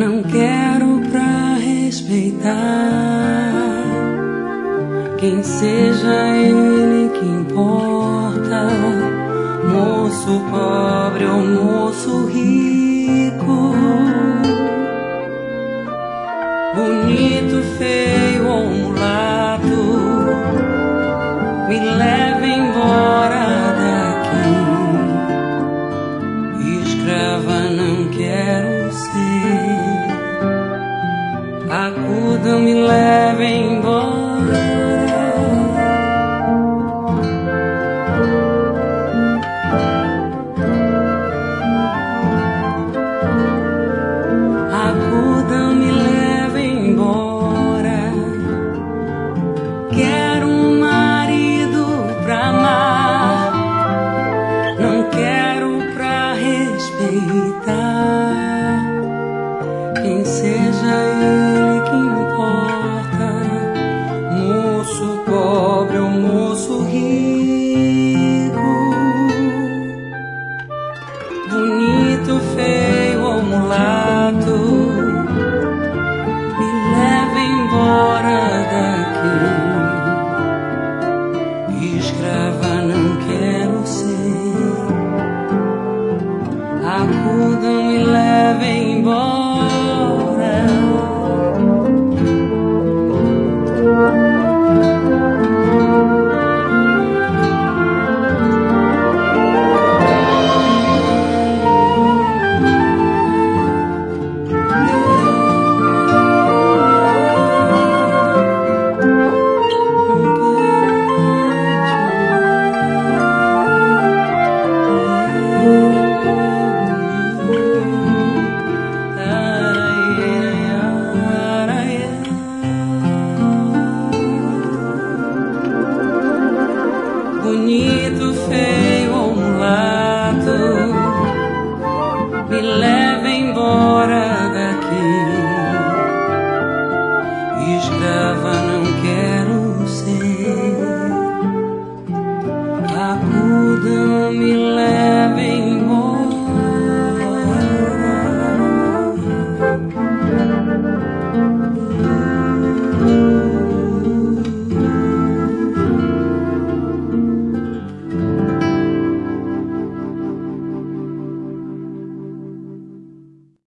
Não quero pra respeitar quem seja ele que importa, moço pobre ou moço rico, bonito, feio ou mulato, me leva embora daqui. Escrava não quero ser, acuda, me leva embora. Acuda, me leva embora. Quero um marido pra amar, não quero pra respeitar quem seja ele que importa, moço pobre ou moço rico, bonito, feio ou mulato, me leva embora daqui. Escrava não quero ser, acuda, me leva embora. Bonito, feio ou mulato, me leva embora daqui. Escrava não quero ser, acuda, me leva